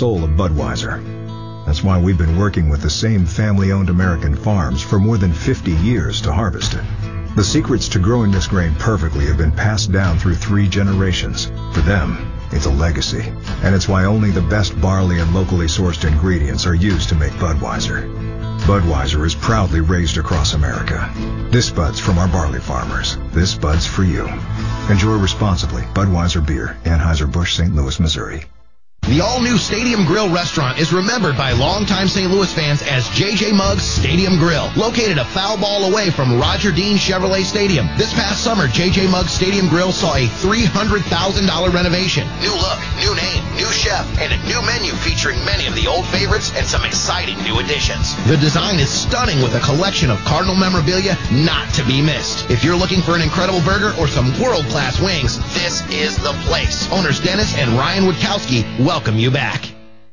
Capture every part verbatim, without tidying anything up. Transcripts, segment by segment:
soul of Budweiser. That's why we've been working with the same family-owned American farms for more than fifty years to harvest it. The secrets to growing this grain perfectly have been passed down through three generations. For them, it's a legacy, and it's why only the best barley and locally sourced ingredients are used to make Budweiser. Budweiser is proudly raised across America. This Bud's from our barley farmers. This Bud's for you. Enjoy responsibly. Budweiser Beer, Anheuser-Busch, Saint Louis, Missouri. The all-new Stadium Grill restaurant is remembered by longtime Saint Louis fans as J J Muggs Stadium Grill, located a foul ball away from Roger Dean Chevrolet Stadium. This past summer, J J Muggs Stadium Grill saw a three hundred thousand dollars renovation. New look, new name, new chef, and a new menu featuring many of the old favorites and some exciting new additions. The design is stunning with a collection of Cardinal memorabilia not to be missed. If you're looking for an incredible burger or some world-class wings, this is the place. Owners Dennis and Ryan Witkowski welcome you back.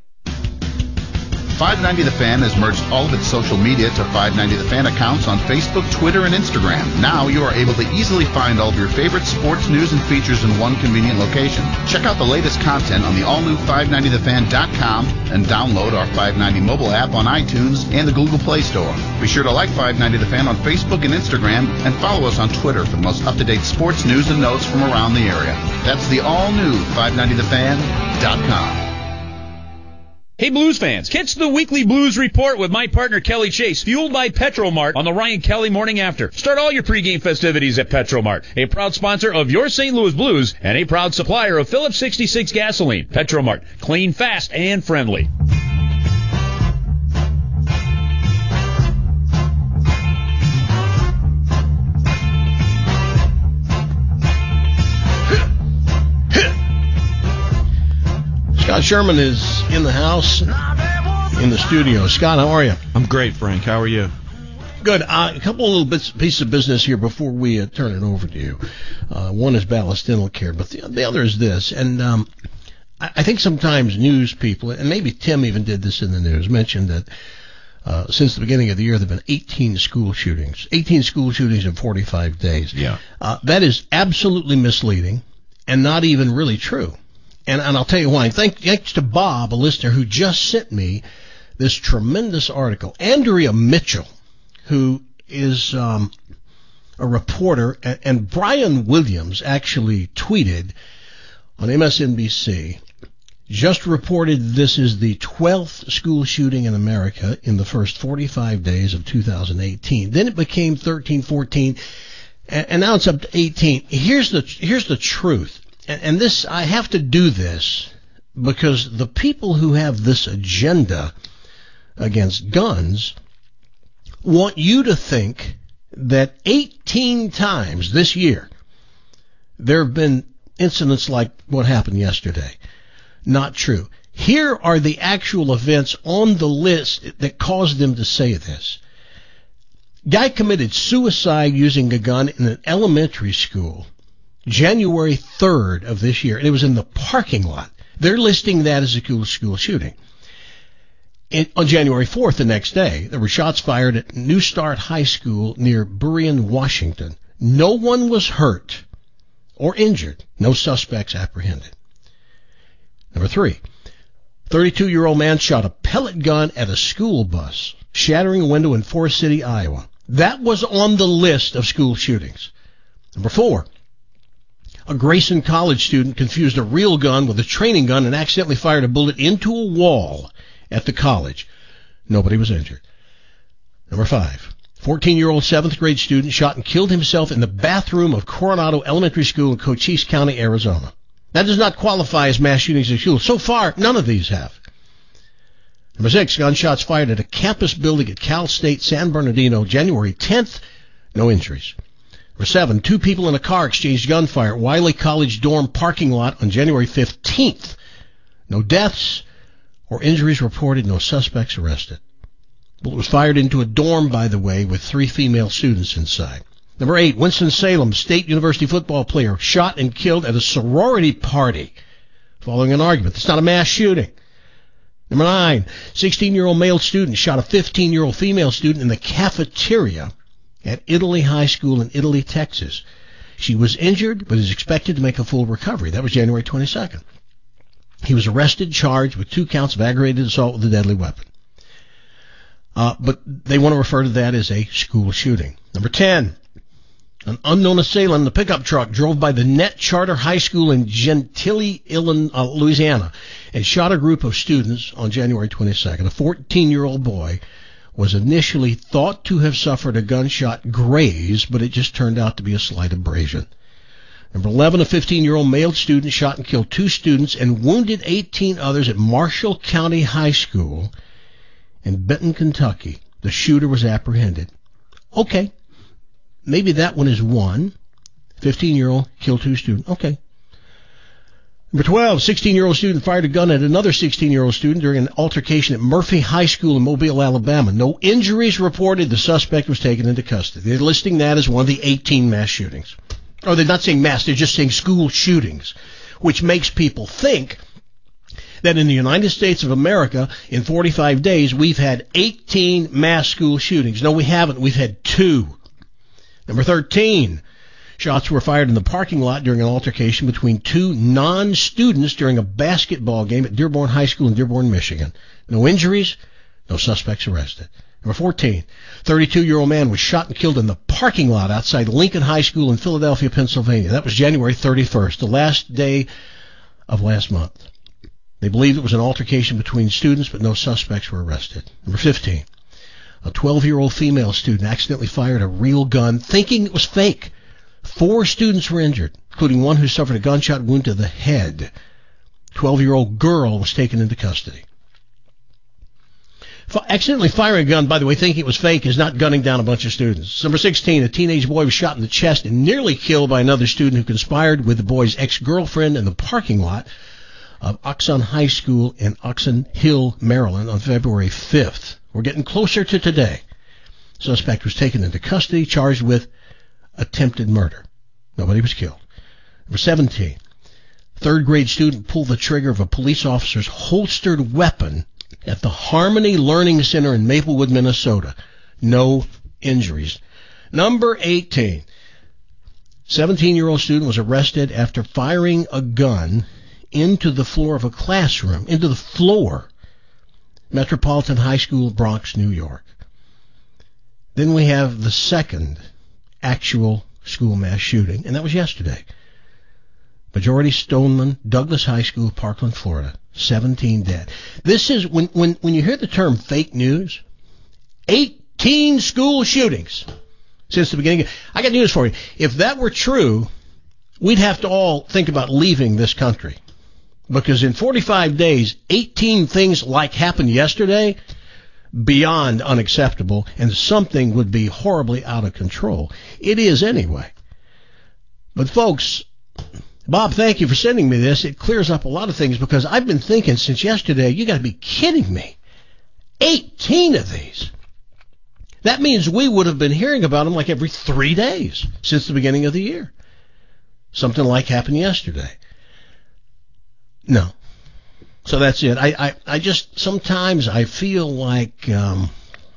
five ninety The Fan has merged all of its social media to five ninety The Fan accounts on Facebook, Twitter, and Instagram. Now you are able to easily find all of your favorite sports news and features in one convenient location. Check out the latest content on the all-new five ninety the fan dot com and download our five ninety mobile app on iTunes and the Google Play Store. Be sure to like five ninety The Fan on Facebook and Instagram and follow us on Twitter for the most up-to-date sports news and notes from around the area. That's the all-new five ninety the fan dot com. Hey Blues fans, catch the weekly Blues Report with my partner Kelly Chase, fueled by Petromart on the Ryan Kelly Morning After. Start all your pregame festivities at Petromart, a proud sponsor of your Saint Louis Blues and a proud supplier of Phillips sixty-six gasoline. Petromart, clean, fast, and friendly. Scott Sherman is in the house, in the studio. Scott, how are you? I'm great, Frank. How are you? Good. Uh, a couple of little bits, pieces of business here before we uh, turn it over to you. Uh, one is Ballast Dental Care, but the, the other is this. And um, I, I think sometimes news people, and maybe Tim even did this in the news, mentioned that uh, since the beginning of the year there have been eighteen school shootings. eighteen school shootings in forty-five days. Yeah. Uh, that is absolutely misleading and not even really true. And, and I'll tell you why. Thank, thanks to Bob, a listener, who just sent me this tremendous article. Andrea Mitchell, who is um, a reporter, and, and Brian Williams actually tweeted on M S N B C, just reported this is the twelfth school shooting in America in the first forty-five days of two thousand eighteen. Then it became thirteen, fourteen, and, and now it's up to eighteen. Here's the here's the truth. And this, I have to do this because the people who have this agenda against guns want you to think that eighteen times this year there have been incidents like what happened yesterday. Not true. Here are the actual events on the list that caused them to say this. Guy committed suicide using a gun in an elementary school January third of this year, and it was in the parking lot. They're listing that as a school, school shooting. In, on January fourth, the next day, there were shots fired at New Start High School near Burien, Washington. No one was hurt or injured. No suspects apprehended. Number three, thirty-two-year-old man shot a pellet gun at a school bus, shattering a window in Forest City, Iowa. That was on the list of school shootings. Number four, a Grayson College student confused a real gun with a training gun and accidentally fired a bullet into a wall at the college. Nobody was injured. Number five, fourteen-year-old seventh grade student shot and killed himself in the bathroom of Coronado Elementary School in Cochise County, Arizona. That does not qualify as mass shootings at schools. So far, none of these have. Number six, gunshots fired at a campus building at Cal State San Bernardino, January tenth. No injuries. Number seven, two people in a car exchanged gunfire at Wiley College dorm parking lot on January fifteenth. No deaths or injuries reported, no suspects arrested. Bullet was fired into a dorm, by the way, with three female students inside. Number eight, Winston-Salem State University football player shot and killed at a sorority party following an argument. It's not a mass shooting. Number nine, sixteen-year-old male student shot a fifteen-year-old female student in the cafeteria at Italy High School in Italy, Texas. She was injured, but is expected to make a full recovery. That was January twenty-second. He was arrested, charged with two counts of aggravated assault with a deadly weapon. Uh, but they want to refer to that as a school shooting. Number ten, an unknown assailant in a pickup truck drove by the Net Charter High School in Gentilly, Illinois, uh, Louisiana, and shot a group of students on January twenty-second. A fourteen-year-old boy was initially thought to have suffered a gunshot graze, but it just turned out to be a slight abrasion. Number eleven, a fifteen-year-old male student shot and killed two students and wounded eighteen others at Marshall County High School in Benton, Kentucky. The shooter was apprehended. Okay, maybe that one is one. fifteen-year-old killed two students. Okay. Number twelve, sixteen-year-old student fired a gun at another sixteen-year-old student during an altercation at Murphy High School in Mobile, Alabama. No injuries reported. The suspect was taken into custody. They're listing that as one of the eighteen mass shootings. Or they're not saying mass, they're just saying school shootings, which makes people think that in the United States of America, in forty-five days, we've had eighteen mass school shootings. No, we haven't. We've had two. Number thirteen, shots were fired in the parking lot during an altercation between two non-students during a basketball game at Dearborn High School in Dearborn, Michigan. No injuries, no suspects arrested. Number fourteen, thirty-two-year-old man was shot and killed in the parking lot outside Lincoln High School in Philadelphia, Pennsylvania. That was January thirty-first, the last day of last month. They believed it was an altercation between students, but no suspects were arrested. Number fifteen, a twelve-year-old female student accidentally fired a real gun, thinking it was fake. Four students were injured, including one who suffered a gunshot wound to the head. twelve-year-old girl was taken into custody. F- accidentally firing a gun, by the way, thinking it was fake, is not gunning down a bunch of students. Number sixteen, a teenage boy was shot in the chest and nearly killed by another student who conspired with the boy's ex-girlfriend in the parking lot of Oxon High School in Oxon Hill, Maryland on February fifth. We're getting closer to today. Suspect was taken into custody, charged with attempted murder. Nobody was killed. Number seventeen, third grade student pulled the trigger of a police officer's holstered weapon at the Harmony Learning Center in Maplewood, Minnesota. No injuries. Number eighteen, seventeen-year-old student was arrested after firing a gun into the floor of a classroom, into the floor, Metropolitan High School, Bronx, New York. Then we have the second actual school mass shooting, and that was yesterday. Majority Stoneman, Douglas High School, Parkland, Florida. seventeen dead. This is, when, when, when you hear the term fake news, eighteen school shootings since the beginning. I got news for you. If that were true, we'd have to all think about leaving this country. Because in forty-five days, eighteen things like happened yesterday, beyond unacceptable, and something would be horribly out of control. It is anyway. But folks, Bob, thank you for sending me this. It clears up a lot of things, because I've been thinking since yesterday, you got to be kidding me. eighteen of these. That means we would have been hearing about them like every three days since the beginning of the year. Something like happened yesterday. No. So that's it. I, I, I just, sometimes I feel like um,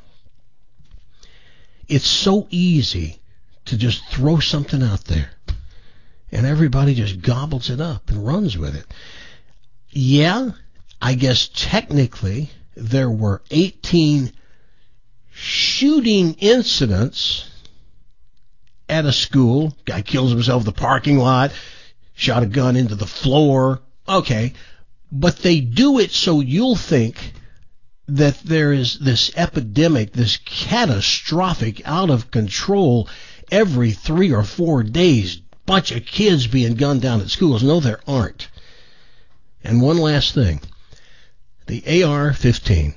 it's so easy to just throw something out there, and everybody just gobbles it up and runs with it. Yeah, I guess technically there were eighteen shooting incidents at a school. Guy kills himself in the parking lot, shot a gun into the floor. Okay, but they do it so you'll think that there is this epidemic, this catastrophic, out of control, every three or four days, bunch of kids being gunned down at schools. No, there aren't. And one last thing, the A R fifteen.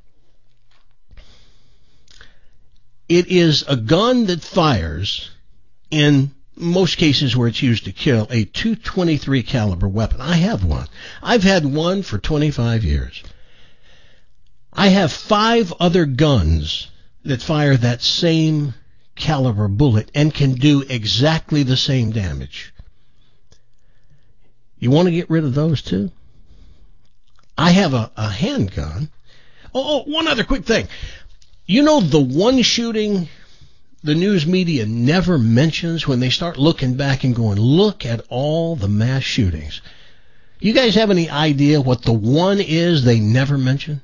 It is a gun that fires, in most cases where it's used to kill, a two twenty-three caliber weapon. I have one. I've had one for twenty-five years. I have five other guns that fire that same caliber bullet and can do exactly the same damage. You want to get rid of those too? I have a, a handgun. Oh, oh, one other quick thing. You know the one shooting the news media never mentions when they start looking back and going, look at all the mass shootings. You guys have any idea what the one is they never mention?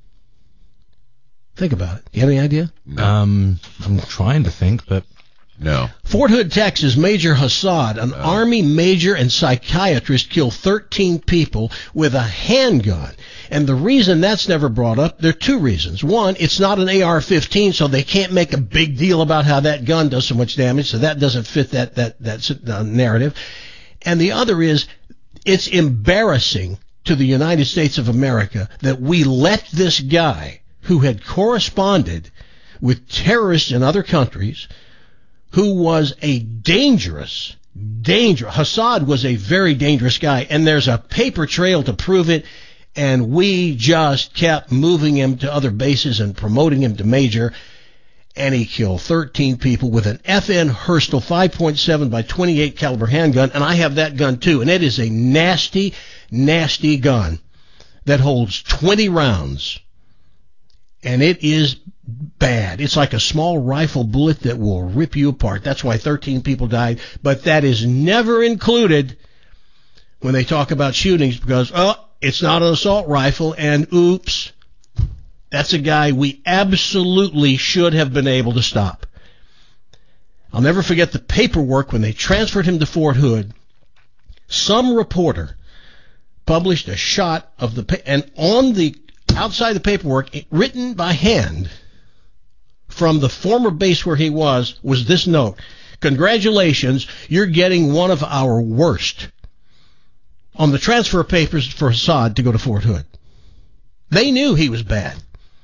Think about it. You have any idea? No. Um, I'm trying to think, but... No. Fort Hood, Texas, Major Hassad, an no. Army major and psychiatrist, killed thirteen people with a handgun. And the reason that's never brought up, there are two reasons. One, it's not an A R fifteen, so they can't make a big deal about how that gun does so much damage, so that doesn't fit that, that, that uh, narrative. And the other is, it's embarrassing to the United States of America that we let this guy who had corresponded with terrorists in other countries, who was a dangerous, dangerous, Hassad was a very dangerous guy, and there's a paper trail to prove it, and we just kept moving him to other bases and promoting him to major, and he killed thirteen people with an F N Herstal five point seven by twenty-eight caliber handgun, and I have that gun too, and it is a nasty, nasty gun that holds twenty rounds, and it is bad. It's like a small rifle bullet that will rip you apart. That's why thirteen people died, but that is never included when they talk about shootings because, oh, it's not an assault rifle, and oops, that's a guy we absolutely should have been able to stop. I'll never forget the paperwork when they transferred him to Fort Hood. Some reporter published a shot of the, pa- and on the outside the paperwork, written by hand from the former base where he was, was this note: congratulations, you're getting one of our worst. On the transfer papers for Hassad to go to Fort Hood. They knew he was bad.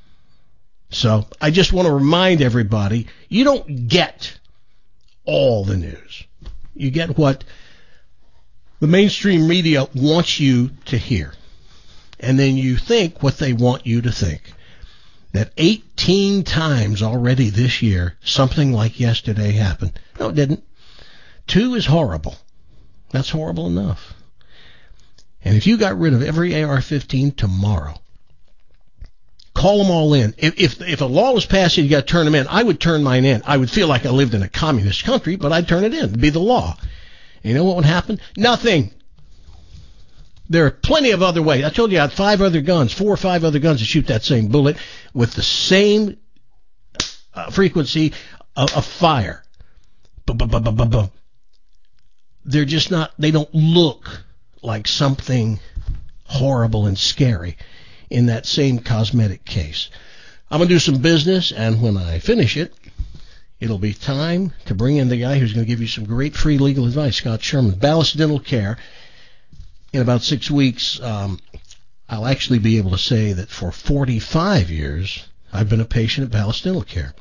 So I just want to remind everybody, you don't get all the news. You get what the mainstream media wants you to hear. And then you think what they want you to think. That eighteen times already this year, something like yesterday happened. No, it didn't. Two is horrible. That's horrible enough. And if you got rid of every A R fifteen tomorrow, call them all in. If if, if a law was passed and you got to turn them in, I would turn mine in. I would feel like I lived in a communist country, but I'd turn it in. It'd be the law. And you know what would happen? Nothing. There are plenty of other ways. I told you I had five other guns, four or five other guns to shoot that same bullet with the same uh, frequency of, of fire. Ba-ba-ba-ba-ba-ba. They're just not, they don't look like something horrible and scary in that same cosmetic case. I'm going to do some business, and when I finish it, it'll be time to bring in the guy who's going to give you some great free legal advice, Scott Sherman, Ballast Dental Care. In about six weeks, um, I'll actually be able to say that for forty-five years, I've been a patient at Ballast Dental Care.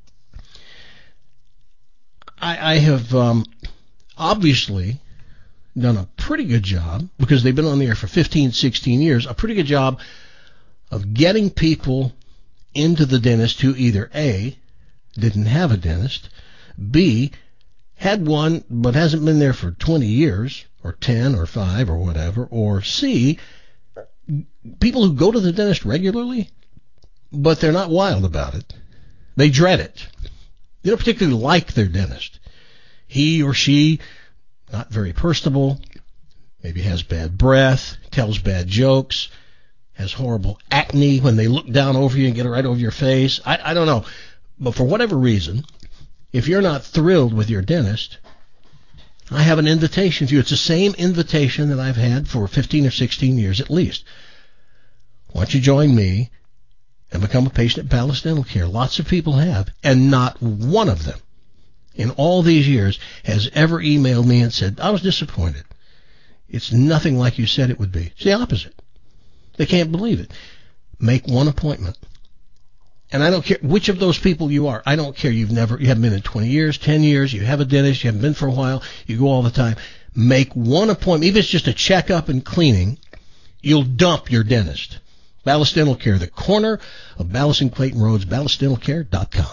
I, I have um, obviously done a pretty good job, because they've been on the air for fifteen, sixteen years, a pretty good job of getting people into the dentist who either A, didn't have a dentist, B, had one but hasn't been there for twenty years, or ten, or five, or whatever, or C, people who go to the dentist regularly, but they're not wild about it. They dread it. They don't particularly like their dentist. He or she, not very personable, maybe has bad breath, tells bad jokes, has horrible acne when they look down over you and get it right over your face. I, I don't know. But for whatever reason, if you're not thrilled with your dentist, I have an invitation for you. It's the same invitation that I've had for fifteen or sixteen years at least. Why don't you join me and become a patient at Ballast Dental Care? Lots of people have, and not one of them in all these years has ever emailed me and said, I was disappointed. It's nothing like you said it would be. It's the opposite. They can't believe it. Make one appointment. And I don't care which of those people you are. I don't care. You've never, you haven't been in twenty years, ten years. You have a dentist. You haven't been for a while. You go all the time. Make one appointment. Even if it's just a checkup and cleaning, you'll dump your dentist. Ballast Dental Care, the corner of Ballast and Clayton Roads, ballast dental care dot com.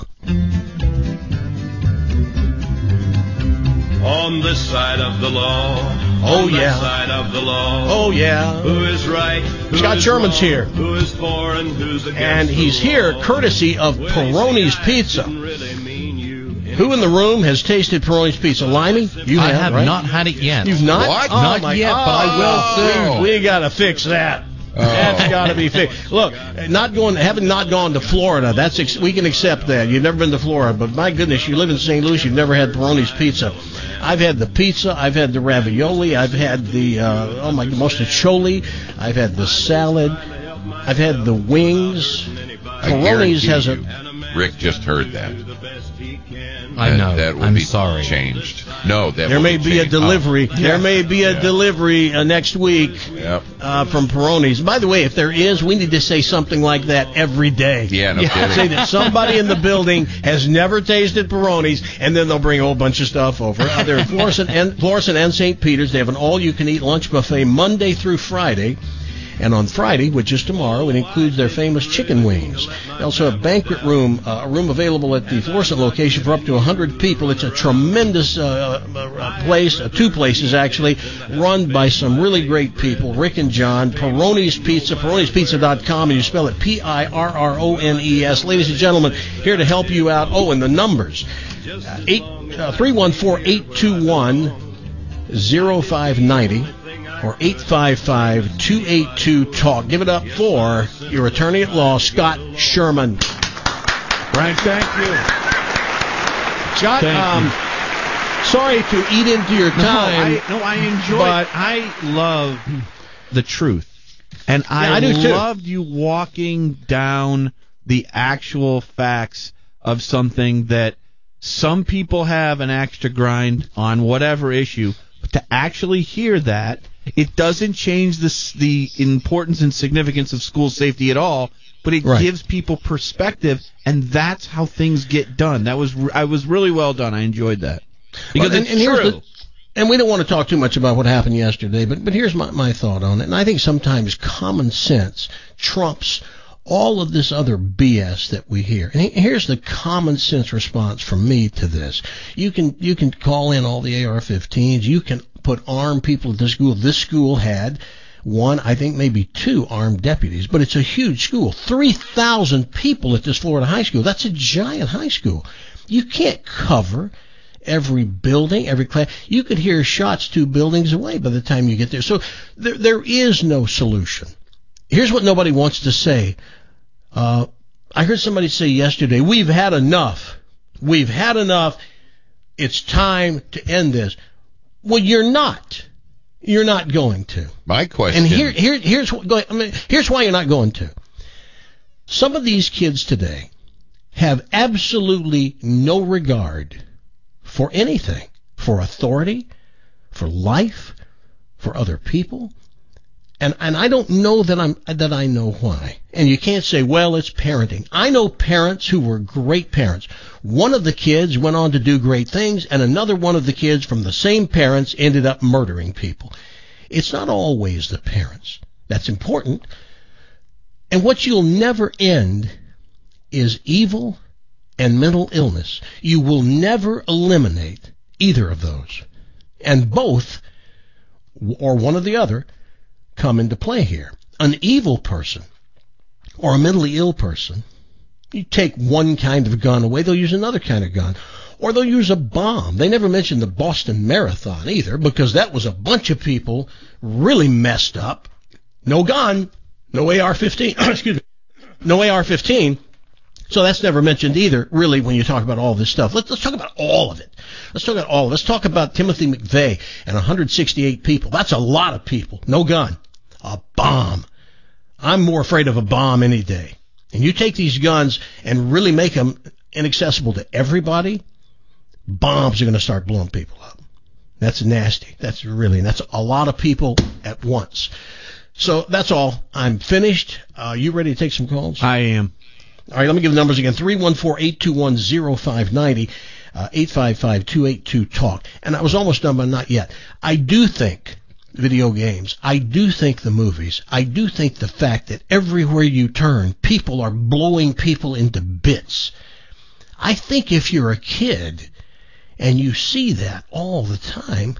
On this side of the law. Oh, on yeah. That side of the law. Oh, yeah. Who is right? Who Scott is Sherman's wrong, here. Who is for and who's against And he's the here law. courtesy of Well, you Peroni's see, I Pizza. didn't really mean you Who in the room has tasted Peroni's pizza? Limey? You I have, have right? not had it yet. You've not? What? Oh, Not my yet, God. but I will soon. We, we got to fix that. That's got to be fixed. Look, not going, having not gone to Florida, that's ex- we can accept that. You've never been to Florida, but my goodness, you live in Saint Louis, you've never had Peroni's pizza. I've had the pizza, I've had the ravioli, I've had the uh, oh my, mostaccioli, I've had the salad, I've had the wings. I Peroni's guarantee has a. you, Rick just heard that. I That- know. That will I'm be sorry. changed. No, that There will may be, be a changed. delivery. Oh, There may be a Yeah. delivery uh, next week Yep. uh, from Peroni's. By the way, if there is, we need to say something like that every day. Yeah, no Say kidding. that somebody in the building has never tasted Peroni's, and then they'll bring a whole bunch of stuff over. Uh, they're in Florissant and, Florissant and Saint Peter's. They have an all-you-can-eat lunch buffet Monday through Friday. And on Friday, which is tomorrow, it includes their famous chicken wings. They also have a banquet room, uh, a room available at the Florissant location for up to one hundred people. It's a tremendous uh, uh, place, uh, two places actually, run by some really great people, Rick and John. Peroni's Pizza, Peronis Pizza dot com, and you spell it P I R R O N E S. Ladies and gentlemen, here to help you out. Oh, and the numbers, uh, eight, uh, three one four, eight two one, zero five nine zero. Or eight five five, two eight two, talk. Give it up for your attorney at law, Scott Sherman. Frank, thank you. Scott, Thank um, you. sorry to eat into your time. No, I, no, I enjoy but- it. I love the truth. And I, Yeah, I do too. loved you walking down the actual facts of something that some people have an axe to grind on whatever issue. But to actually hear that, it doesn't change the, the importance and significance of school safety at all, but it Right. gives people perspective, and that's how things get done. That was I was really well done. I enjoyed that. Because Well, and- it's and here's true. the- And we don't want to talk too much about what happened yesterday, but, but here's my, my thought on it. And I think sometimes common sense trumps all of this other B S that we hear. And he- here's the common sense response from me to this. You can, you can call in all the A R fifteens. You can put armed people at this school. This school had one, I think maybe two armed deputies, but it's a huge school. three thousand people at this Florida high school. That's a giant high school. You can't cover every building, every class. You could hear shots two buildings away by the time you get there. So there, there is no solution. Here's what nobody wants to say. Uh, I heard somebody say yesterday, we've had enough. We've had enough. It's time to end this. Well, you're not. You're not going to. My question. And here, here, here's what, go ahead, I mean, here's why you're not going to. Some of these kids today have absolutely no regard for anything, for authority, for life, for other people. And and I don't know that I'm that I know why. And you can't say, well, it's parenting. I know parents who were great parents. One of the kids went on to do great things, and another one of the kids from the same parents ended up murdering people. It's not always the parents. That's important. And what you'll never end is evil and mental illness. You will never eliminate either of those. And both, or one or the other, come into play here. An evil person or a mentally ill person, you take one kind of gun away, they'll use another kind of gun. Or they'll use a bomb. They never mentioned the Boston Marathon either, because that was a bunch of people really messed up. No gun, no A R fifteen, excuse me, no A R fifteen. So that's never mentioned either, really, when you talk about all this stuff. Let's, let's talk about all of it. Let's talk about all of it. Let's talk about Timothy McVeigh and one hundred sixty-eight people. That's a lot of people. No gun. A bomb. I'm more afraid of a bomb any day. And you take these guns and really make them inaccessible to everybody, bombs are going to start blowing people up. That's nasty. That's really, that's a lot of people at once. So that's all. I'm finished. Uh, you ready to take some calls? I am. All right, let me give the numbers again. three one four, eight two one, zero five nine zero, uh, eight five five, two eight two, talk. And I was almost done, but not yet. I do think video games, I do think the movies, I do think the fact that everywhere you turn, people are blowing people into bits. I think if you're a kid and you see that all the time,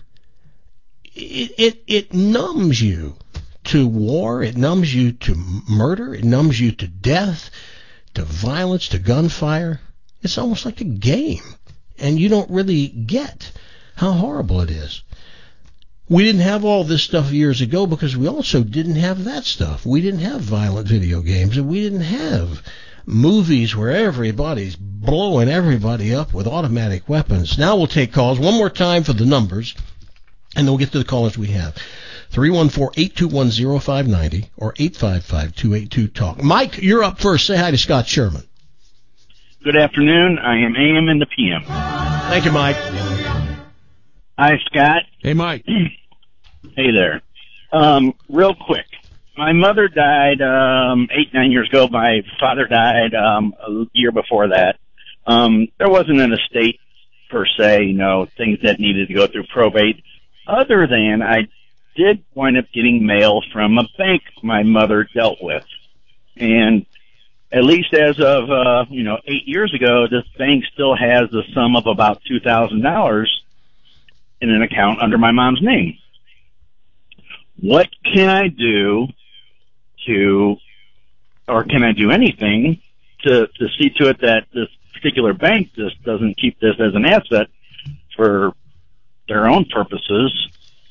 it, it, it numbs you to war, it numbs you to murder, it numbs you to death, to violence, to gunfire. It's almost like a game. and you don't really get how horrible it is. We didn't have all this stuff years ago because we also didn't have that stuff. We didn't have violent video games, and we didn't have movies where everybody's blowing everybody up with automatic weapons. Now we'll take calls one more time for the numbers, and then we'll get to the callers we have. three one four, eight two one, zero five nine zero or eight five five, two eight two, talk. Mike, you're up first. Say hi to Scott Sherman. Good afternoon. I am A M in the P M. Thank you, Mike. Hi, Scott. Hey, Mike. Hey there. Um, real quick. My mother died um, eight, nine years ago. My father died um, a year before that. Um, there wasn't an estate per se, you know, things that needed to go through probate. Other than I did wind up getting mail from a bank my mother dealt with. And at least as of, uh, you know, eight years ago, this bank still has the sum of about two thousand dollars in an account under my mom's name. What can I do to, or can I do anything to, to see to it that this particular bank just doesn't keep this as an asset for their own purposes?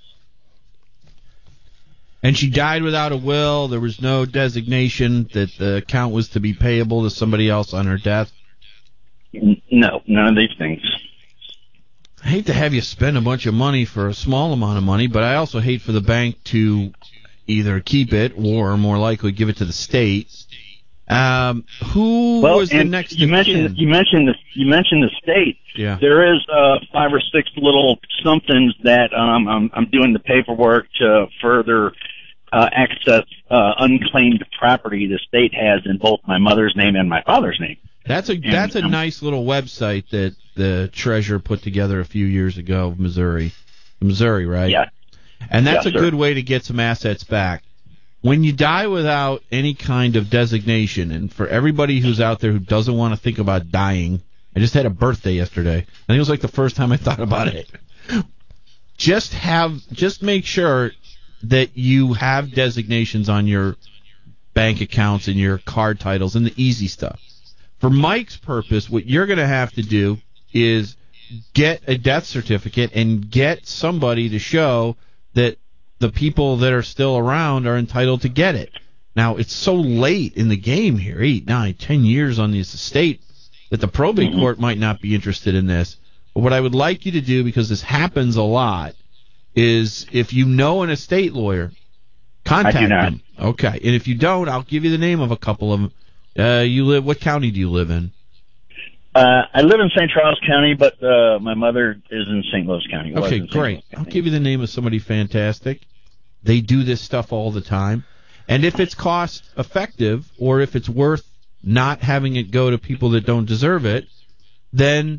And she died without a will. There was no designation that the account was to be payable to somebody else on her death. No, none of these things. I hate to have you spend a bunch of money for a small amount of money, but I also hate for the bank to either keep it or, more likely, give it to the state. Um, who well, was the next? You mentioned you mentioned the you mentioned the state. Yeah. There is uh, five or six little somethings that um, I'm, I'm doing the paperwork to further uh, access uh, unclaimed property the state has in both my mother's name and my father's name. That's a and, that's a um, nice little website that the treasurer put together a few years ago, Missouri, Missouri, right? Yeah. And that's yes, a sir. good way to get some assets back. When you die without any kind of designation, and for everybody who's out there who doesn't want to think about dying, I just had a birthday yesterday. I think it was like the first time I thought about it. Just have, just make sure that you have designations on your bank accounts and your card titles and the easy stuff. For Mike's purpose, what you're going to have to do is get a death certificate and get somebody to show that the people that are still around are entitled to get it. Now, it's so late in the game here, eight, nine, ten years on this estate, that the probate mm-hmm. court might not be interested in this. But what I would like you to do, because this happens a lot, is if you know an estate lawyer, contact I do not. them. Okay. And if you don't, I'll give you the name of a couple of them. Uh, you live, what county do you live in? Uh, I live in Saint Charles County, but uh, my mother is in Saint Louis County. Was Okay, in Saint great. Louis I'll County. give you the name of somebody fantastic. They do this stuff all the time. And if it's cost effective, or if it's worth not having it go to people that don't deserve it, then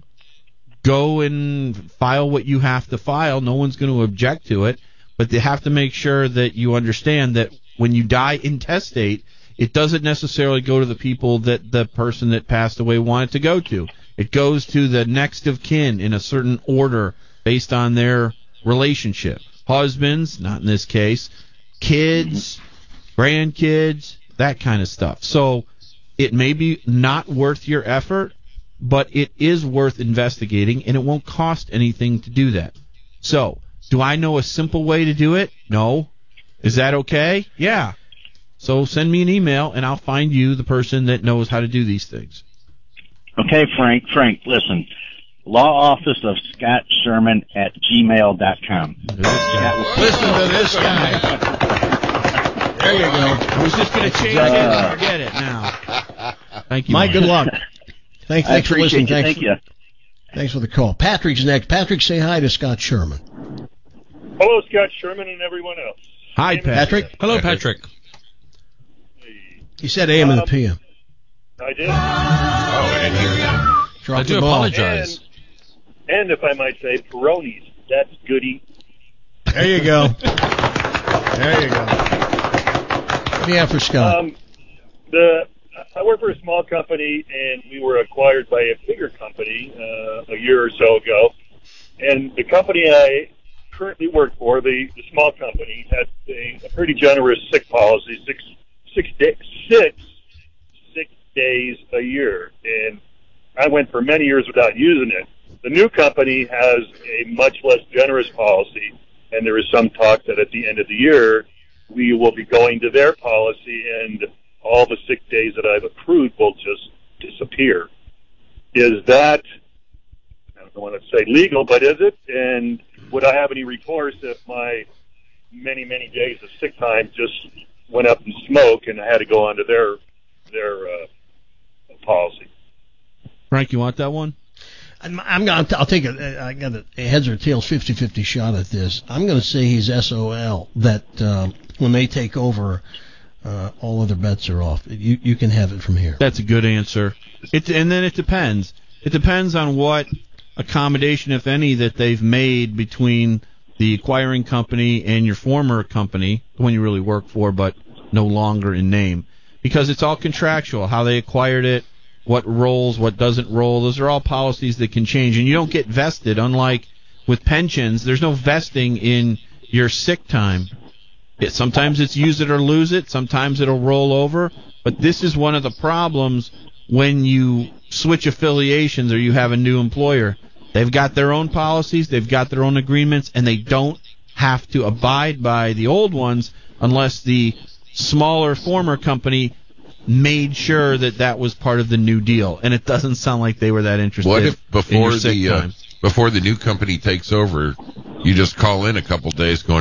go and file what you have to file. No one's going to object to it, but they have to make sure that you understand that when you die intestate, it doesn't necessarily go to the people that the person that passed away wanted to go to. It goes to the next of kin in a certain order based on their relationship. Husbands, not in this case, kids, grandkids, that kind of stuff. So it may be not worth your effort, but it is worth investigating, and it won't cost anything to do that. So, do I know a simple way to do it? No. Is that okay? Yeah. So send me an email, and I'll find you the person that knows how to do these things. Okay, Frank. Frank, listen. Law office of Scott Sherman at gmail dot com. Listen to this guy. There you go. I was just going to change Uh, it and forget it now. Thank you, Mike, good luck. Thanks, I thanks for appreciate listening. you. Thanks Thank for, you. Thanks for the call. Patrick's next. Patrick, say hi to Scott Sherman. Hello, Scott Sherman and everyone else. Hi, Patrick. Hello, Patrick. He said A M in the Um, P M. I did. Oh, I didn't hear that. Drop I do the ball. apologize. And, and if I might say, Peroni's. That's goody. There you go. There you go. What do you have for Scott? Um, the I work for a small company, and we were acquired by a bigger company uh, a year or so ago. And the company I currently work for, the, the small company, had a, a pretty generous sick policy, six six days, six sick days a year. And I went for many years without using it. The new company has a much less generous policy, and there is some talk that at the end of the year, we will be going to their policy, and all the sick days that I've accrued will just disappear. Is that, I don't want to say legal, but is it? And would I have any recourse if my many, many days of sick time just went up in smoke and I had to go onto their their uh, policy? Frank, you want that one? I'm, I'm going. I'll take a. I got a heads or tails fifty-fifty shot at this. I'm going to say he's S O L. That uh, when they take over, uh, all other bets are off. You you can have it from here. That's a good answer. It and then it depends. It depends on what accommodation, if any, that they've made between the acquiring company and your former company, the one you really work for, but no longer in name, because it's all contractual. How they acquired it. What rolls, what doesn't roll, those are all policies that can change. And you don't get vested, unlike with pensions. There's no vesting in your sick time. It, sometimes it's use it or lose it. Sometimes it'll roll over. But this is one of the problems when you switch affiliations or you have a new employer. They've got their own policies, they've got their own agreements, and they don't have to abide by the old ones unless the smaller former company made sure that that was part of the new deal, and it doesn't sound like they were that interested. What if before in your sick the uh, time. before the new company takes over, you just call in a couple days going,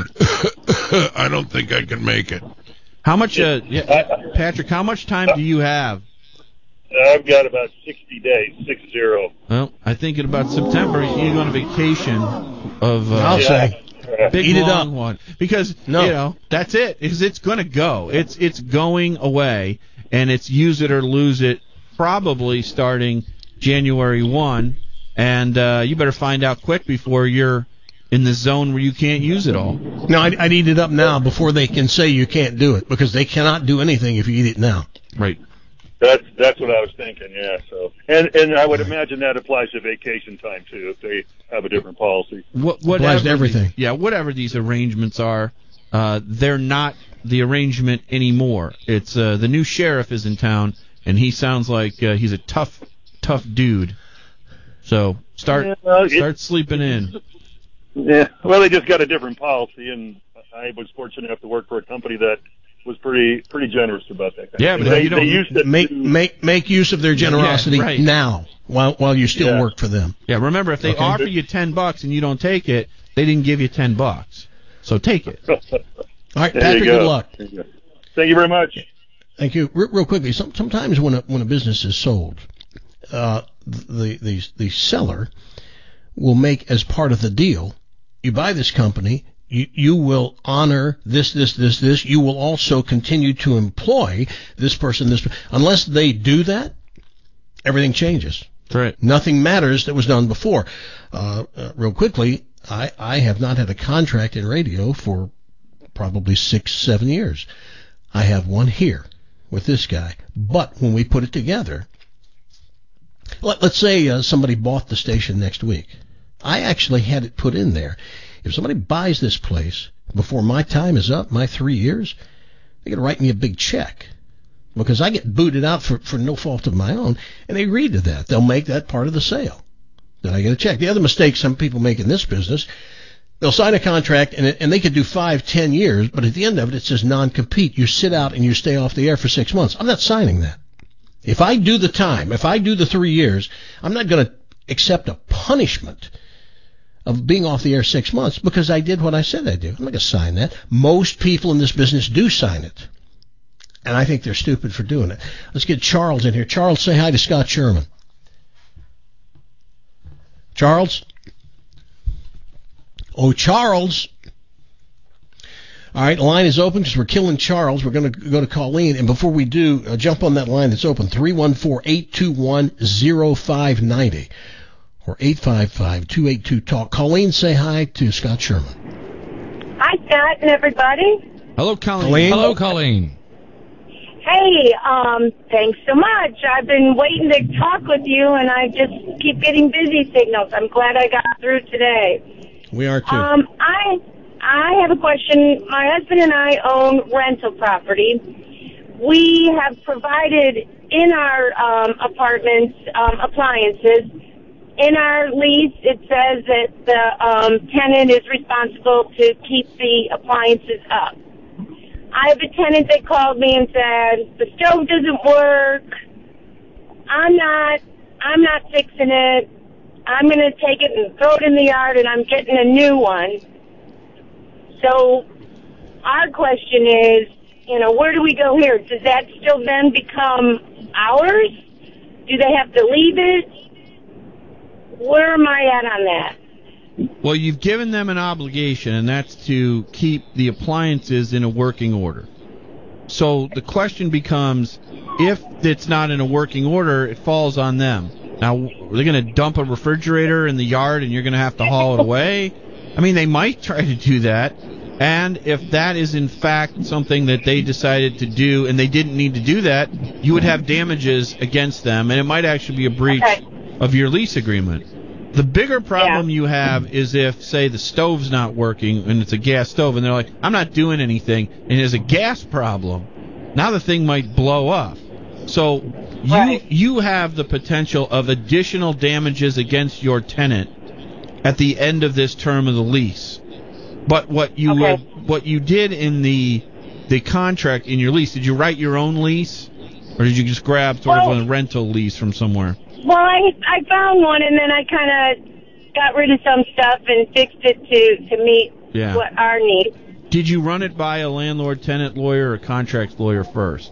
I don't think I can make it. How much, uh, yeah, Patrick? How much time do you have? I've got about sixty days, six zero. Well, I think in about September you go on a vacation of. Uh, I'll say. Big Eat it long up. one, because No. you know that's it. Is it's going to go? It's it's going away, and it's use it or lose it. Probably starting January first, and uh, you better find out quick before you're in the zone where you can't use it all. No, I'd, I'd eat it up now before they can say you can't do it, because they cannot do anything if you eat it now. Right. That's that's what I was thinking. Yeah. So, and and I would imagine that applies to vacation time too, if they have a different policy. What, Applies whatever to everything. These, yeah, whatever these arrangements are, uh, they're not the arrangement anymore. It's uh, the new sheriff is in town, and he sounds like uh, he's a tough, tough dude. So start Yeah, well, it- start sleeping in. Yeah. Well, they just got a different policy, and I was fortunate enough to work for a company that was pretty pretty generous about that. Kind Yeah, of but thing. they, you don't- they used to Make make make use of their generosity Yeah, right. now while while you still Yeah. work for them. Yeah, remember if they Okay. offer you ten bucks and you don't take it, they didn't give you ten bucks. So take it. All right, There Patrick, you go. good luck. There you go. Thank you very much. Thank you. Re- real quickly, some, sometimes when a when a business is sold, uh, the the the seller will make as part of the deal. You buy this company. You, you will honor this, this, this, this. You will also continue to employ this person, this. Unless they do that, everything changes. That's right. Nothing matters that was done before. Uh, uh, real quickly, I, I have not had a contract in radio for probably six, seven years. I have one here with this guy. But when we put it together, let, let's say uh, somebody bought the station next week. I actually had it put in there. If somebody buys this place before my time is up, my three years, they got to write me a big check, because I get booted out for, for no fault of my own, and they agreed to that. They'll make that part of the sale. Then I get a check. The other mistake some people make in this business, they'll sign a contract, and, it, and they could do five, ten years, but at the end of it, it says non-compete. You sit out and you stay off the air for six months. I'm not signing that. If I do the time, if I do the three years, I'm not going to accept a punishment of being off the air six months because I did what I said I'd do. I'm not going to sign that. Most people in this business do sign it. And I think they're stupid for doing it. Let's get Charles in here. Charles, say hi to Scott Sherman. Charles? Oh, Charles. All right, the line is open because we're killing Charles. We're going to go to Colleen. And before we do, uh, jump on that line that's open, three one four, eight two one, zero five nine zero. Or eight five five, two eight two, talk. Colleen, say hi to Scott Sherman. Hi, Scott and everybody. Hello, Colleen. Colleen? Hello, Colleen. Hey, um, thanks so much. I've been waiting to talk with you, and I just keep getting busy signals. I'm glad I got through today. We are too. Um, I I have a question. My husband and I own rental property. We have provided in our um, apartments um, appliances. in our lease, it says that the um, tenant is responsible to keep the appliances up. I have a tenant that called me and said, the stove doesn't work. I'm not, I'm not fixing it. I'm going to take it and throw it in the yard, and I'm getting a new one. So our question is, you know, where do we go here? Does that still then become ours? Do they have to leave it? Where am I at on that? Well, you've given them an obligation, and that's to keep the appliances in a working order. So the question becomes, if it's not in a working order, it falls on them. Now, are they going to dump a refrigerator in the yard and you're going to have to haul it away? I mean, they might try to do that. And if that is in fact something that they decided to do and they didn't need to do that, you would have damages against them, and it might actually be a breach okay. of your lease agreement. The bigger problem yeah. you have is if, say, the stove's not working and it's a gas stove, and they're like, I'm not doing anything, and there's a gas problem. Now the thing might blow up. So you right. you have the potential of additional damages against your tenant at the end of this term of the lease. But what you okay. would, what you did in the the contract in your lease, did you write your own lease, or did you just grab sort well, of a rental lease from somewhere? Well, I I found one, and then I kind of got rid of some stuff and fixed it to, to meet yeah. what our needs. Did you run it by a landlord-tenant lawyer or a contracts lawyer first?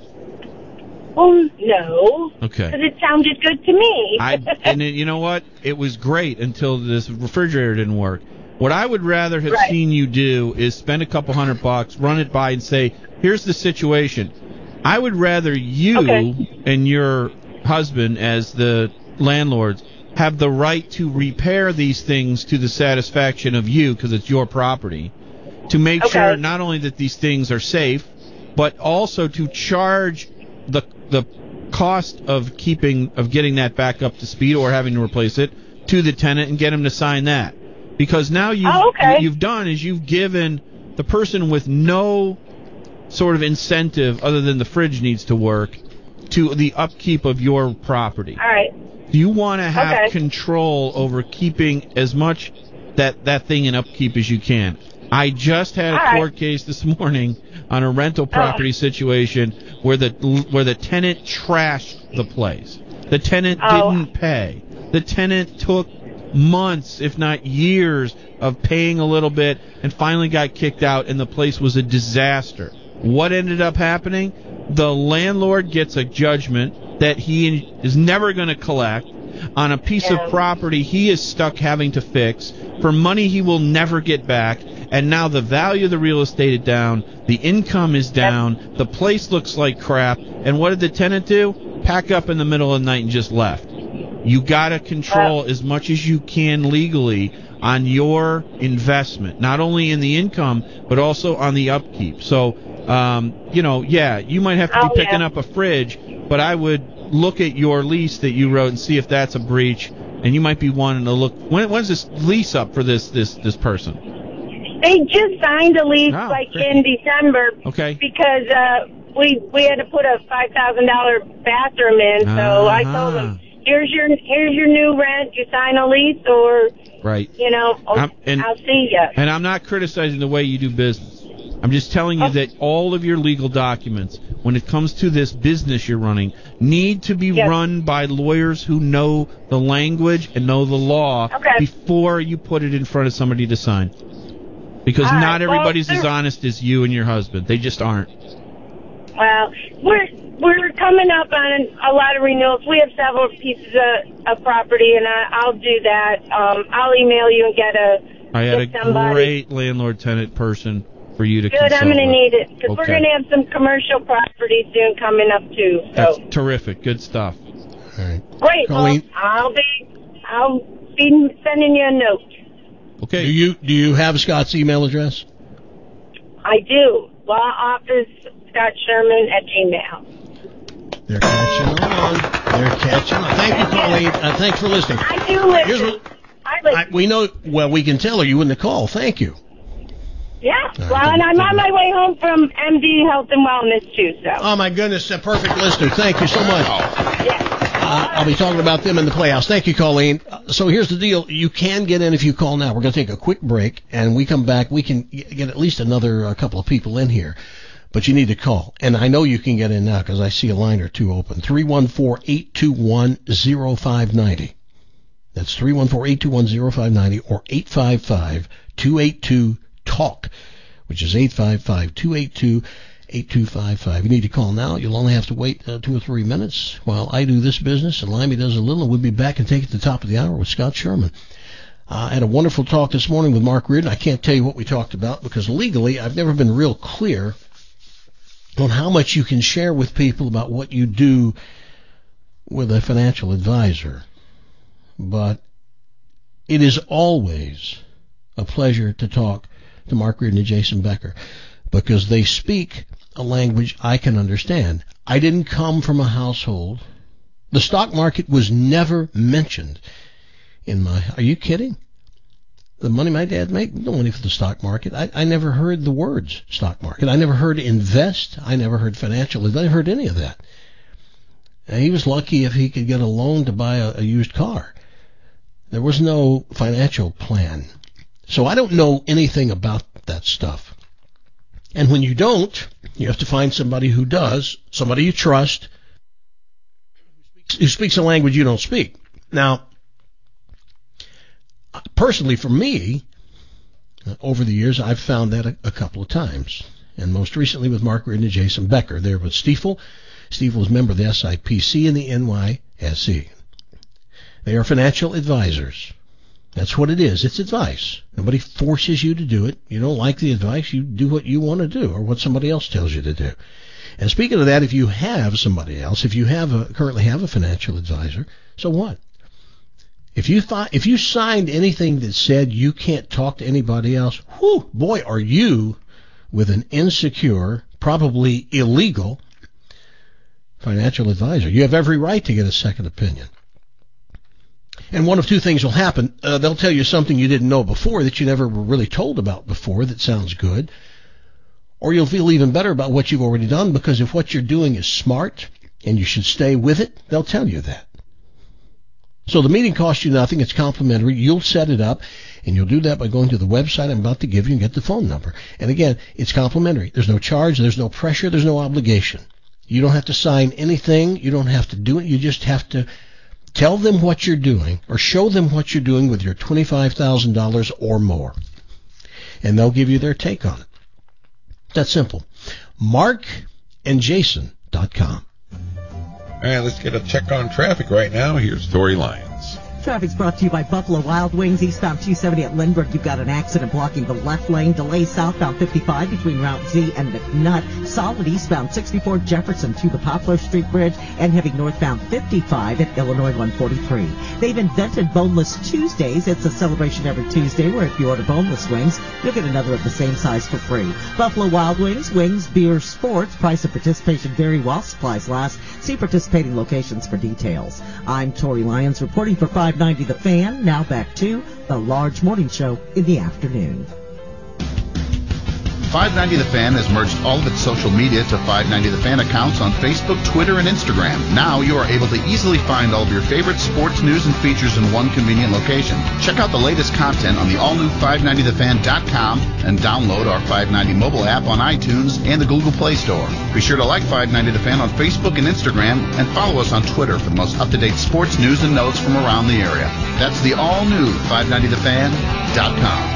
Well, no. Okay. Because it sounded good to me. I and it, you know what? It was great until this refrigerator didn't work. What I would rather have right. seen you do is spend a couple hundred bucks, run it by, and say, here's the situation. I would rather you okay. and your husband, as the landlords, have the right to repair these things to the satisfaction of you, because it's your property, to make okay. sure not only that these things are safe, but also to charge the the cost of keeping of getting that back up to speed or having to replace it to the tenant and get him to sign that. Because now you've, oh, okay. what you've done is you've given the person with no sort of incentive other than the fridge needs to work to the upkeep of your property. All right. You want to have okay. control over keeping as much that, that thing in upkeep as you can. I just had a All court right. case this morning on a rental property oh. situation where the where the tenant trashed the place. The tenant oh. didn't pay. The tenant took months, if not years, of paying a little bit and finally got kicked out, and the place was a disaster. What ended up happening? The landlord gets a judgment that he is never going to collect on a piece yeah. of property he is stuck having to fix for money he will never get back, and now the value of the real estate is down, the income is down, yep. the place looks like crap, and what did the tenant do? Pack up in the middle of the night and just left. You got to control uh, as much as you can legally on your investment, not only in the income, but also on the upkeep. So, um, you know, yeah, you might have to be oh, picking yeah. up a fridge, but I would look at your lease that you wrote and see if that's a breach, and you might be wanting to look. When, when's this lease up for this this this person? They just signed a lease oh, like great. in December. Okay. Because uh, we we had to put a five thousand dollar bathroom in, so uh-huh. I told them, here's your here's your new rent. You sign a lease, or right. you know, I'll, and, I'll see you. And I'm not criticizing the way you do business. I'm just telling you oh. that all of your legal documents, when it comes to this business you're running, need to be yes. run by lawyers who know the language and know the law okay. before you put it in front of somebody to sign. Because all not right. everybody's well, as honest as you and your husband. They just aren't. Well, we're we're coming up on a lot of renewals. We have several pieces of, of property, and I, I'll do that. Um, I'll email you and get a. I had get a somebody. great landlord-tenant person for you to Good, consult I'm going to with. need it, because okay. we're going to have some commercial property soon coming up, too. So. That's terrific. Good stuff. All right. Great. Well, I'll be, I'll be sending you a note. Okay. Do you do you have Scott's email address? I do. Law office, Scott Sherman at Gmail. They're catching on. They're catching on. Thank you, Colleen. Uh, thanks for listening. I do listen. Here's what, I listen. I, we know. Well, we can tell her you wouldn't call. Thank you. Yeah. Right, well, and I'm on my way home from M D Health and Wellness, too, so. Oh, my goodness. A perfect listener. Thank you so much. Yeah. Uh, I'll be talking about them in the Playhouse. Thank you, Colleen. Uh, so here's the deal. You can get in if you call now. We're going to take a quick break, and we come back. We can get at least another uh, couple of people in here, but you need to call. And I know you can get in now because I see a line or two open. three one four, eight two one, zero five nine zero. That's three one four, eight two one, zero five nine zero or eight five five, two eight two, TALK, which is eight five five, two eight two, eight two five five. You need to call now. You'll only have to wait uh, two or three minutes while I do this business and Limey does a little, and we'll be back and take it to the top of the hour with Scott Sherman. Uh, I had a wonderful talk this morning with Mark Reardon. I can't tell you what we talked about because legally I've never been real clear on how much you can share with people about what you do with a financial advisor. But it is always a pleasure to talk to Mark Reardon and Jason Becker because they speak a language I can understand. I didn't come from a household. The stock market was never mentioned in my... Are you kidding? The money my dad made, no money for the stock market. I, I never heard the words stock market. I never heard invest. I never heard financial. I never heard any of that. And he was lucky if he could get a loan to buy a, a used car. There was no financial plan. So I don't know anything about that stuff. And when you don't, you have to find somebody who does, somebody you trust, who speaks a language you don't speak. Now, personally for me, over the years, I've found that a, a couple of times. And most recently with Mark Reardon and Jason Becker. They're with Stifel. Stifel is a member of the S I P C and the N Y S E. They are financial advisors. That's what it is. It's advice. Nobody forces you to do it. You don't like the advice, you do what you want to do or what somebody else tells you to do. And speaking of that, if you have somebody else, if you have a, currently have a financial advisor, so what? If you thought, if you signed anything that said you can't talk to anybody else, whew, boy, are you with an insecure, probably illegal financial advisor. You have every right to get a second opinion. And one of two things will happen. Uh, they'll tell you something you didn't know before that you never were really told about before that sounds good. Or you'll feel even better about what you've already done because if what you're doing is smart and you should stay with it, they'll tell you that. So the meeting costs you nothing. It's complimentary. You'll set it up, and you'll do that by going to the website I'm about to give you and get the phone number. And again, it's complimentary. There's no charge. There's no pressure. There's no obligation. You don't have to sign anything. You don't have to do it. You just have to tell them what you're doing or show them what you're doing with your twenty-five thousand dollars or more. And they'll give you their take on it. That's simple. mark and jason dot com. All right, let's get a check on traffic right now. Here's Tory Lyons. Traffic's brought to you by Buffalo Wild Wings. Eastbound two seventy at Lindbergh, you've got an accident blocking the left lane. Delay southbound fifty-five between Route Z and McNutt. Solid eastbound sixty-four Jefferson to the Poplar Street Bridge and heavy northbound fifty-five at Illinois one forty-three. They've invented Boneless Tuesdays. It's a celebration every Tuesday where if you order boneless wings, you'll get another of the same size for free. Buffalo Wild Wings, wings, beer, sports. Price of participation vary while supplies last. See participating locations for details. I'm Tory Lyons reporting for five ninety The Fan. Now back to the Large Morning Show in the afternoon. five ninety The Fan has merged all of its social media to five ninety The Fan accounts on Facebook, Twitter, and Instagram. Now you are able to easily find all of your favorite sports news and features in one convenient location. Check out the latest content on the all-new five ninety the fan dot com and download our five ninety mobile app on iTunes and the Google Play Store. Be sure to like five ninety The Fan on Facebook and Instagram and follow us on Twitter for the most up-to-date sports news and notes from around the area. That's the all-new five ninety the fan dot com.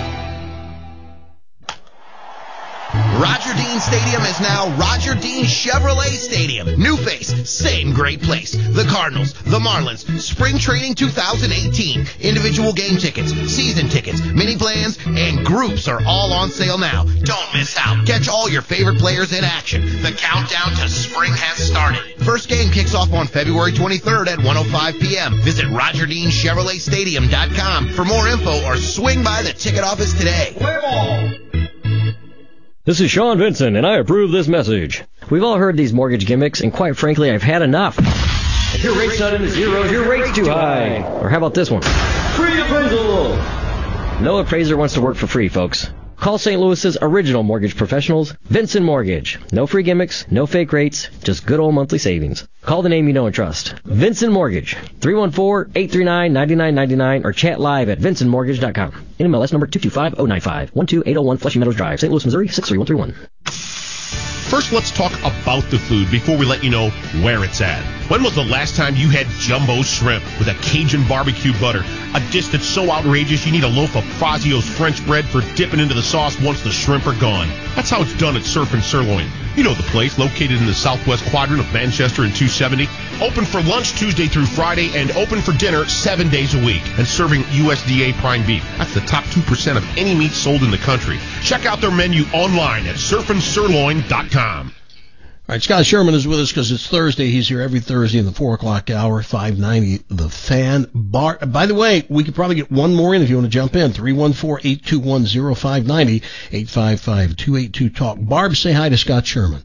Roger Dean Stadium is now Roger Dean Chevrolet Stadium. New face, same great place. The Cardinals, the Marlins, Spring Training two thousand eighteen. Individual game tickets, season tickets, mini plans, and groups are all on sale now. Don't miss out. Catch all your favorite players in action. The countdown to spring has started. First game kicks off on February twenty-third at one oh five p.m. Visit roger dean chevrolet stadium dot com for more info or swing by the ticket office today. Play ball! This is Sean Vincent, and I approve this message. We've all heard these mortgage gimmicks, and quite frankly, I've had enough. If your rate's not in the zeros, your rate's too high. Or how about this one? Free appraisal! No appraiser wants to work for free, folks. Call Saint Louis's original mortgage professionals, Vincent Mortgage. No free gimmicks, no fake rates, just good old monthly savings. Call the name you know and trust. Vincent Mortgage, three one four, eight three nine, nine nine nine nine, or chat live at vincent mortgage dot com. N M L S number two two five zero nine five, one two eight zero one Flushing Meadows Drive, Saint Louis, Missouri, six three one three one. First, let's talk about the food before we let you know where it's at. When was the last time you had jumbo shrimp with a Cajun barbecue butter? A dish that's so outrageous you need a loaf of Fazio's French bread for dipping into the sauce once the shrimp are gone. That's how it's done at Surf and Sirloin. You know the place, located in the southwest quadrant of Manchester and two seventy. Open for lunch Tuesday through Friday and open for dinner seven days a week. And serving U S D A prime beef. That's the top two percent of any meat sold in the country. Check out their menu online at surf and sirloin dot com. All right, Scott Sherman is with us because it's Thursday. He's here every Thursday in the four o'clock hour, five ninety The Fan. Bar. By the way, we could probably get one more in if you want to jump in. three one four, eight two one, zero five nine zero, eight five five, two eight two, talk. Barb, say hi to Scott Sherman.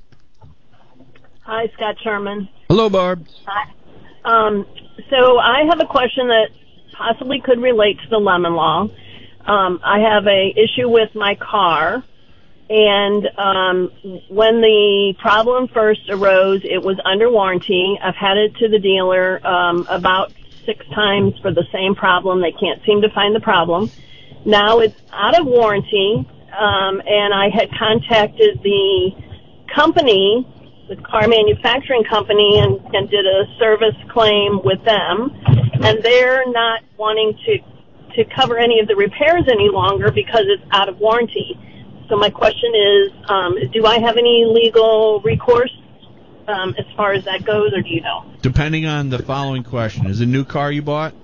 Hi, Scott Sherman. Hello, Barb. Hi. Um, so I have a question that possibly could relate to the lemon law. Um, I have a issue with my car. And um, when the problem first arose, it was under warranty. I've had it to the dealer um, about six times for the same problem. They can't seem to find the problem. Now it's out of warranty, um, and I had contacted the company, the car manufacturing company, and, and did a service claim with them. And they're not wanting to, to cover any of the repairs any longer because it's out of warranty. So my question is, um, do I have any legal recourse um, as far as that goes, or do you know? Depending on the following question, is it a new car you bought?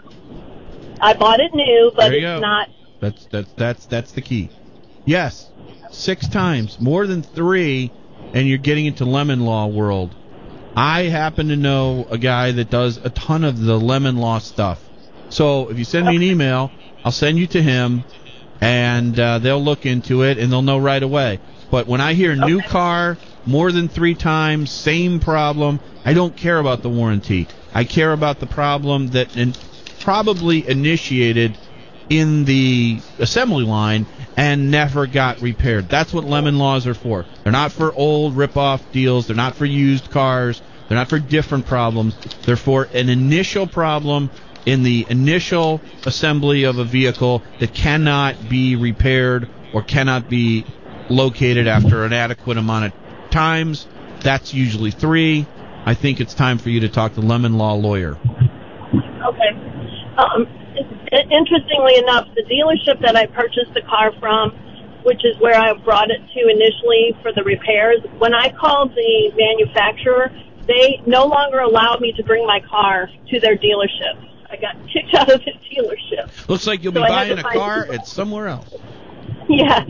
I bought it new, but it's go. not. That's that's that's that's the key. Yes, six times, more than three, and you're getting into lemon law world. I happen to know a guy that does a ton of the lemon law stuff. So if you send me an email, I'll send you to him. And uh, they'll look into it, and they'll know right away. But when I hear new car, more than three times, same problem, I don't care about the warranty. I care about the problem that in, probably initiated in the assembly line and never got repaired. That's what lemon laws are for. They're not for old rip-off deals. They're not for used cars. They're not for different problems. They're for an initial problem in the initial assembly of a vehicle that cannot be repaired or cannot be located after an adequate amount of times. That's usually three. I think it's time for you to talk to Lemon Law Lawyer. Okay. Um, interestingly enough, the dealership that I purchased the car from, which is where I brought it to initially for the repairs, when I called the manufacturer, they no longer allowed me to bring my car to their dealership. I got kicked out of the dealership. Looks like you'll So be I had buying to a find- car at somewhere else. Yes.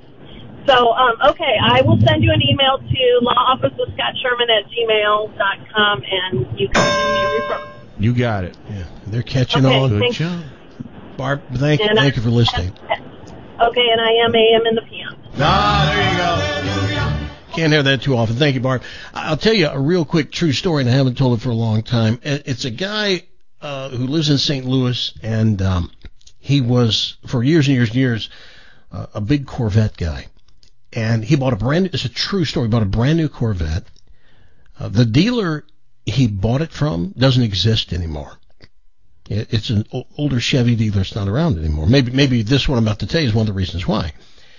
So, um, okay, I will send you an email to law office with Scott Sherman at gmail dot com, and you can send me a referral. You got it. Yeah, they're catching Okay, on. Good thank- job. Barb, thank, And thank I- you for listening. Okay, and I am A M in the P M. Ah, there you go. Can't hear that too often. Thank you, Barb. I'll tell you a real quick true story, and I haven't told it for a long time. It's a guy uh, who lives in Saint Louis, and um, he was, for years and years and years, uh, a big Corvette guy. And he bought a brand new, it's a true story, bought a brand new Corvette. Uh, the dealer he bought it from doesn't exist anymore. It, it's an o- older Chevy dealer that's not around anymore. Maybe maybe this one I'm about to tell you is one of the reasons why.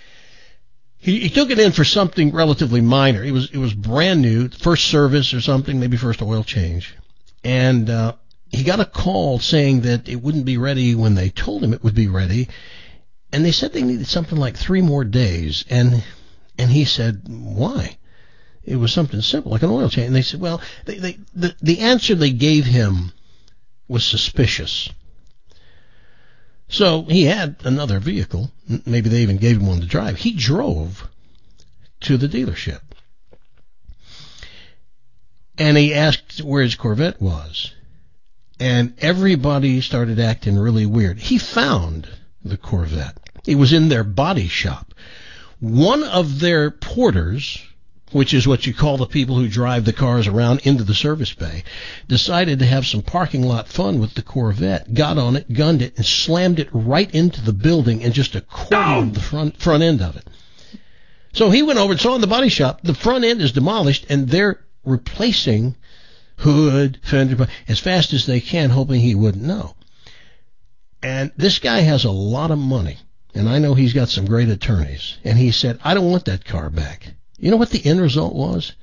He, he took it in for something relatively minor. It was it was brand new, first service or something, maybe first oil change. And uh, he got a call saying that it wouldn't be ready when they told him it would be ready. And they said they needed something like three more days. And and he said, why? It was something simple, like an oil change. And they said, well, they, they, the, the answer they gave him was suspicious. So he had another vehicle. Maybe they even gave him one to drive. He drove to the dealership. And he asked where his Corvette was. And everybody started acting really weird. He found the Corvette. It was in their body shop. One of their porters, which is what you call the people who drive the cars around into the service bay, decided to have some parking lot fun with the Corvette, got on it, gunned it, and slammed it right into the building and just accordioned the front, front end of it. So he went over and saw in the body shop, the front end is demolished, and they're replacing hood, fender, as fast as they can, hoping he wouldn't know. And this guy has a lot of money, and I know he's got some great attorneys. And he said, I don't want that car back. You know what the end result was?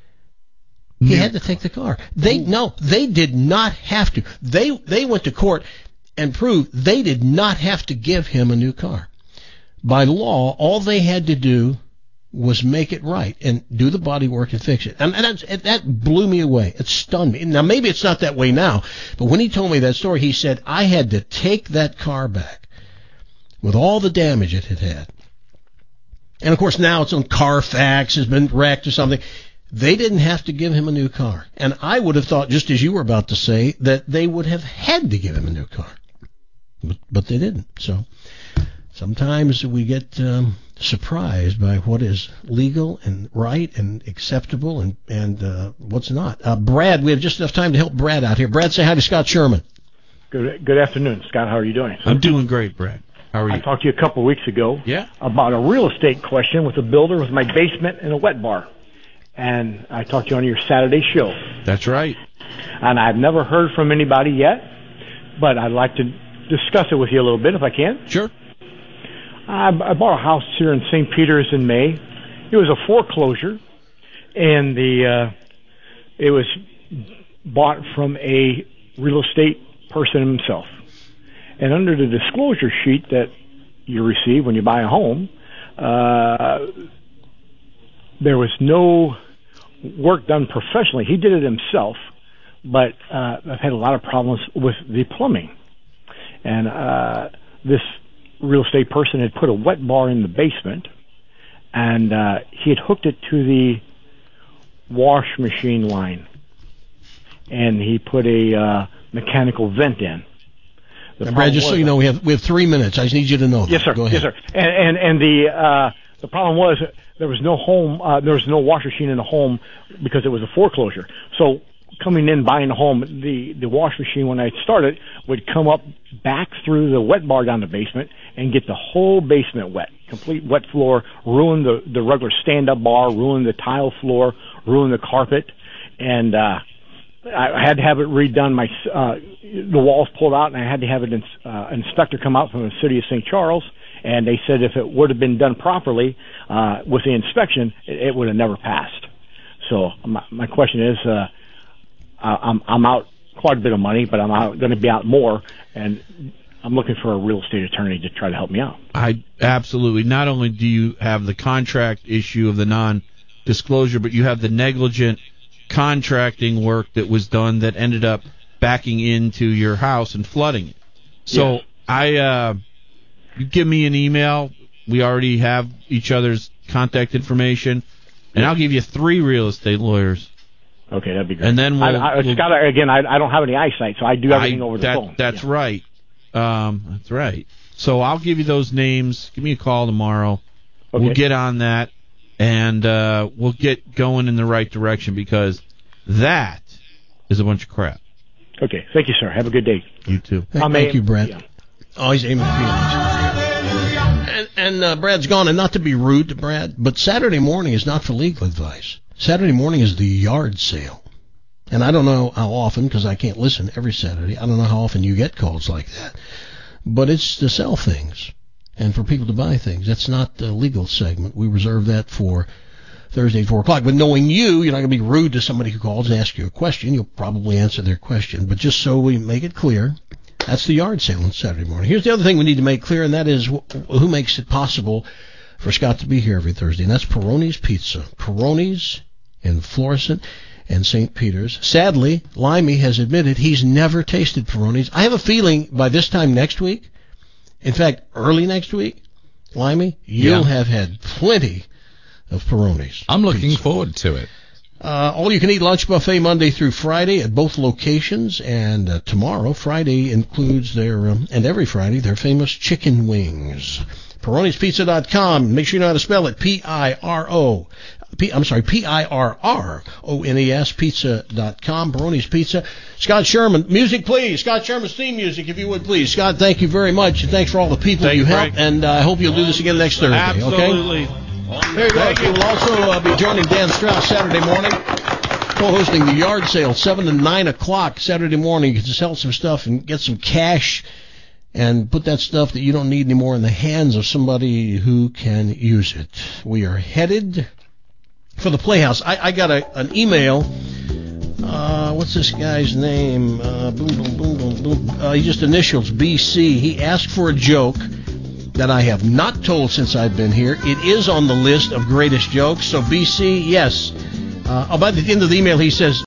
He had to take the car. They no, they did not have to. They they went to court and proved they did not have to give him a new car. By law, all they had to do was make it right and do the body work and fix it. And, and that's, that blew me away. It stunned me. Now, maybe it's not that way now, but when he told me that story, he said, I had to take that car back with all the damage it had had. And, of course, now it's on Carfax, has been wrecked or something. They didn't have to give him a new car. And I would have thought, just as you were about to say, that they would have had to give him a new car. But, but they didn't. So sometimes we get um, surprised by what is legal and right and acceptable and, and uh, what's not. Uh, Brad, we have just enough time to help Brad out here. Brad, say hi to Scott Sherman. Good, good afternoon, Scott. How are you doing? I'm doing great, Brad. How are you? I talked to you a couple of weeks ago yeah. about a real estate question with a builder with my basement and a wet bar. And I talked to you on your Saturday show. That's right. And I've never heard from anybody yet, but I'd like to discuss it with you a little bit if I can. Sure. I, I bought a house here in Saint Peters in May. It was a foreclosure, and the uh, it was bought from a real estate person himself. And under the disclosure sheet that you receive when you buy a home, uh, there was no work done professionally. He did it himself, but uh, I've had a lot of problems with the plumbing. And uh, this real estate person had put a wet bar in the basement, and uh, he had hooked it to the wash machine line, and he put a uh, mechanical vent in. And Brad, just so you know, we have we have three minutes. I just need you to know that. Yes, sir. Go ahead. Yes, sir. And and, and the uh, the problem was there was no home, uh, there was no wash machine in the home because it was a foreclosure. So coming in buying a home, the the wash machine when I started would come up back through the wet bar down the basement and get the whole basement wet, complete wet floor, ruin the the regular stand up bar, ruin the tile floor, ruin the carpet, and uh, I had to have it redone. My uh, the walls pulled out, and I had to have an uh, inspector come out from the city of Saint Charles, and they said if it would have been done properly uh, with the inspection, it, it would have never passed. So my, my question is, uh, I'm I'm out quite a bit of money, but I'm out, going to be out more, and I'm looking for a real estate attorney to try to help me out. I absolutely. Not only do you have the contract issue of the non-disclosure, but you have the negligent contracting work that was done that ended up backing into your house and flooding it. So yes. I, uh, you give me an email. We already have each other's contact information, and yes. I'll give you three real estate lawyers. Okay, that'd be great. And then we'll, I, I, we'll, Scott, again, I, I don't have any eyesight, so I do everything I, over the that, phone. That's yeah. right. Um, that's right. So I'll give you those names. Give me a call tomorrow. Okay. We'll get on that, and uh, we'll get going in the right direction because that is a bunch of crap. Okay, thank you, sir. Have a good day. You too. Thank, I'm thank a, you, Brad. Yeah. Always aiming feelings. And, and uh, Brad's gone, and not to be rude to Brad, but Saturday morning is not for legal advice. Saturday morning is the yard sale. And I don't know how often, because I can't listen every Saturday, I don't know how often you get calls like that. But it's to sell things and for people to buy things. That's not the legal segment. We reserve that for Thursday at four o'clock. But knowing you, you're not going to be rude to somebody who calls and asks you a question. You'll probably answer their question. But just so we make it clear, that's the yard sale on Saturday morning. Here's the other thing we need to make clear, and that is who makes it possible for Scott to be here every Thursday, and that's Peroni's Pizza. Peroni's in Florissant and Saint Peters. Sadly, Limey has admitted he's never tasted Peroni's. I have a feeling by this time next week, in fact, early next week, Limey, you'll yeah. have had plenty of Peroni's. I'm looking pizza. forward to it. Uh, all-you-can-eat lunch buffet Monday through Friday at both locations, and uh, tomorrow, Friday, includes their, um, and every Friday, their famous chicken wings. Peronis Pizza dot com. Make sure you know how to spell it. P I R O. P, I'm sorry, P I R R O N E S, pizza dot com, Peroni's Pizza. Scott Sherman, music please. Scott Sherman's theme music, if you would please. Scott, thank you very much, and thanks for all the people Thank you you, helped, and uh, I hope you'll do this again next Thursday, Absolutely. okay? Very well. We'll also uh, be joining Dan Strauss Saturday morning. co-hosting the yard sale, seven to nine o'clock Saturday morning. You can sell some stuff and get some cash and put that stuff that you don't need anymore in the hands of somebody who can use it. We are headed for the Playhouse. I, I got a, an email. Uh, what's this guy's name? Uh, boom, boom, boom, boom, boom. Uh, he just initials B C. He asked for a joke that I have not told since I've been here. It is on the list of greatest jokes. So B C, yes. Uh, oh, by the end of the email, he says,